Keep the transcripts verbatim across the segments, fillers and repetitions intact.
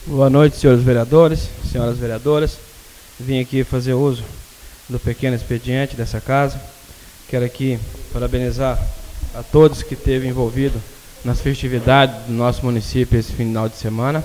Boa noite, senhores vereadores, senhoras vereadoras. Vim aqui fazer uso do pequeno expediente dessa casa. Quero aqui parabenizar a todos que esteve envolvido nas festividades do nosso município esse final de semana,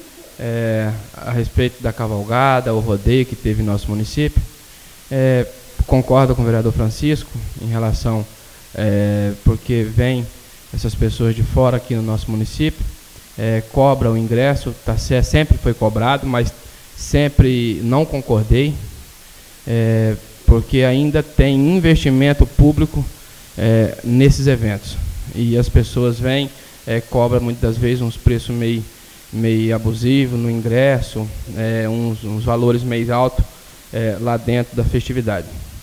é, a respeito da cavalgada, o rodeio que teve no nosso município. É, concordo com o vereador Francisco em relação, é, porque vem essas pessoas de fora aqui no nosso município, é, cobra o ingresso, tá, sempre foi cobrado, mas sempre não concordei, é, porque ainda tem investimento público é, nesses eventos. E as pessoas vêm, é, cobram muitas das vezes uns preços meio, meio abusivos no ingresso, é, uns, uns valores meio altos é, lá dentro da festividade.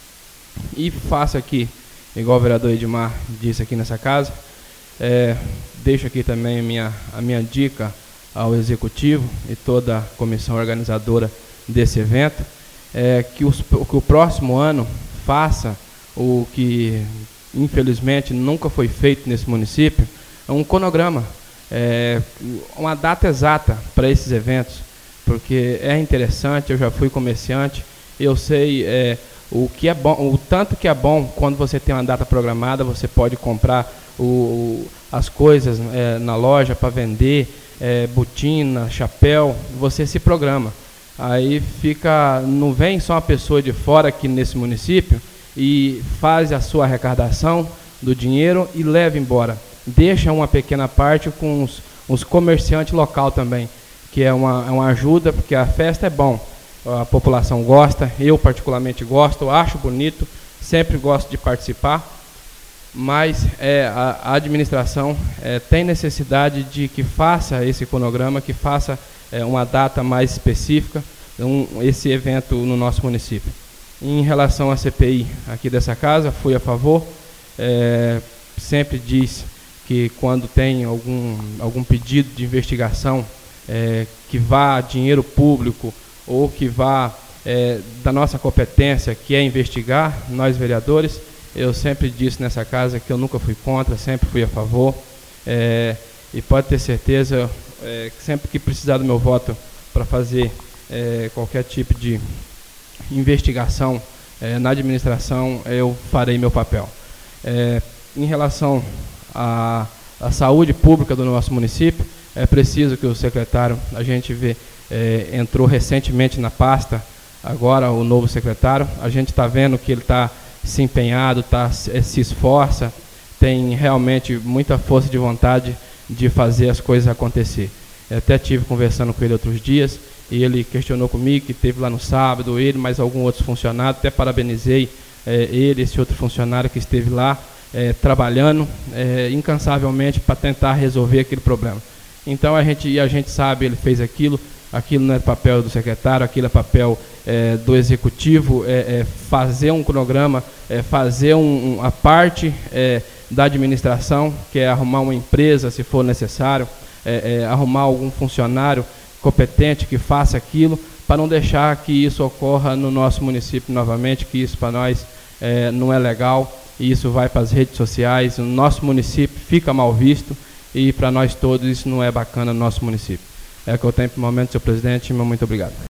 E faço aqui, igual o vereador Edmar disse aqui nessa casa, é, deixo aqui também a minha, a minha dica ao Executivo e toda a comissão organizadora desse evento, é, que, os, que o próximo ano faça o que infelizmente nunca foi feito nesse município, é um cronograma, é, uma data exata para esses eventos, porque é interessante. Eu já fui comerciante, eu sei é, o que é bom, o tanto que é bom quando você tem uma data programada, você pode comprar o, o, as coisas é, na loja para vender, é, botina, chapéu, você se programa. Aí fica, não vem só uma pessoa de fora aqui nesse município e faz a sua arrecadação do dinheiro e leva embora. Deixa uma pequena parte com os, os comerciantes local também, que é uma, é uma ajuda, porque a festa é bom, a população gosta, eu particularmente gosto, acho bonito, sempre gosto de participar, mas é, a, a administração é, tem necessidade de que faça esse cronograma, que faça é, uma data mais específica, um, esse evento no nosso município. Em relação à C P I aqui dessa casa, fui a favor, é, sempre diz que quando tem algum, algum pedido de investigação é, que vá dinheiro público ou que vá é, da nossa competência, que é investigar, nós vereadores, eu sempre disse nessa casa que eu nunca fui contra, sempre fui a favor, é, e pode ter certeza, é, que sempre que precisar do meu voto para fazer é, qualquer tipo de investigação é, na administração, eu farei meu papel. É, em relação à, à saúde pública do nosso município, é preciso que o secretário, a gente vê, é, entrou recentemente na pasta, agora o novo secretário, a gente está vendo que ele está se empenhado, tá, se esforça, tem realmente muita força de vontade de fazer as coisas acontecer. Eu até tive conversando com ele outros dias, e ele questionou comigo que teve lá no sábado, ele, mais algum outro funcionário, até parabenizei é, ele, esse outro funcionário que esteve lá, é, trabalhando é, incansavelmente para tentar resolver aquele problema. Então a gente, e a gente sabe, ele fez aquilo, aquilo não é papel do secretário, aquilo é papel é, do executivo, é, é fazer um cronograma, é fazer um, um, a parte é, da administração, que é arrumar uma empresa, se for necessário, é, é, arrumar algum funcionário competente que faça aquilo, para não deixar que isso ocorra no nosso município novamente, que isso para nós é, não é legal, e isso vai para as redes sociais, o nosso município fica mal visto, e para nós todos isso não é bacana no nosso município. É o que eu tenho para o momento, senhor presidente, muito obrigado.